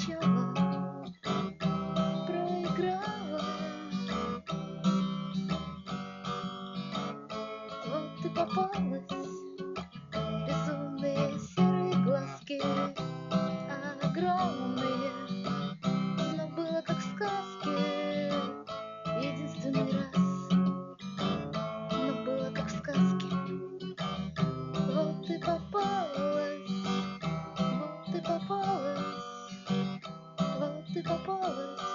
сначала проиграла. Вот и попалась, безумные серые глазки, огромные, но было как в сказке, единственный раз, но было как в сказке. Вот и попалась, вот и попалась, вот и попалась.